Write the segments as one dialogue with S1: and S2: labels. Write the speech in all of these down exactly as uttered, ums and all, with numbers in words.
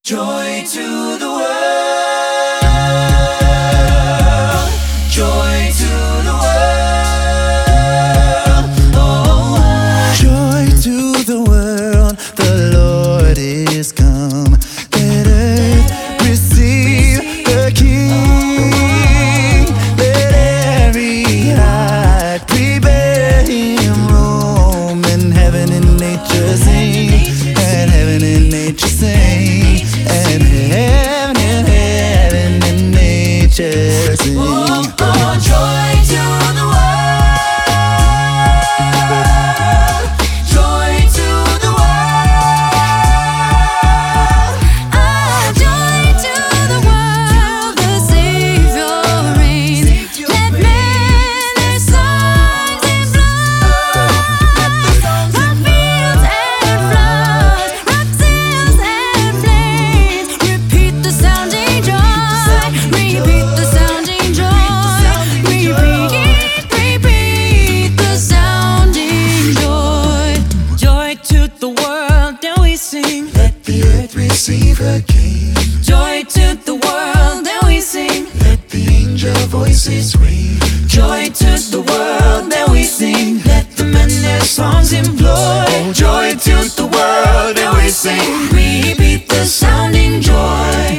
S1: Joy to the world, joy to the world, oh,
S2: joy to the world, the Lord is come. Let earth receive the King. Let every heart prepare him room, and heaven and nature sing, and heaven and nature sing, and heaven and heaven and nature sing.
S1: oh, oh, joy to the world, joy to the world,
S3: Ah, joy to the world, the Savior reigns. Let men their songs in blood, rock fields and floods, rock hills and plains. Repeat the sounding joy, repeat the sounding joy, repeat, repeat the sounding joy. Joy to the world, now we sing.
S2: Let the earth receive her King.
S3: Joy to the world, now we sing.
S2: Let the angel voices ring.
S1: joy to the world that we sing. Let the men their songs employ. Joy to the world that we sing. Repeat the sounding joy.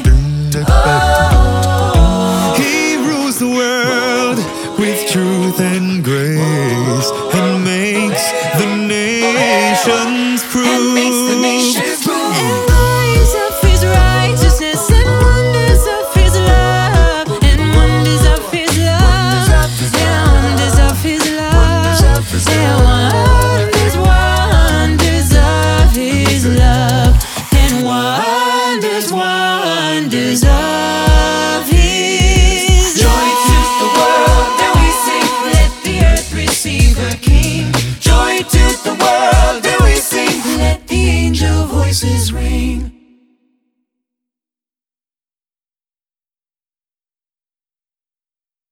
S1: Oh,
S2: He rules the world with truth and grace, and makes the nations prove.
S1: and makes the nations prove.
S3: And rise of his righteousness, and wonders of his love, and wonders of his love, and wonders of his love, and wonders, wonders of his love, and wonders, wonders of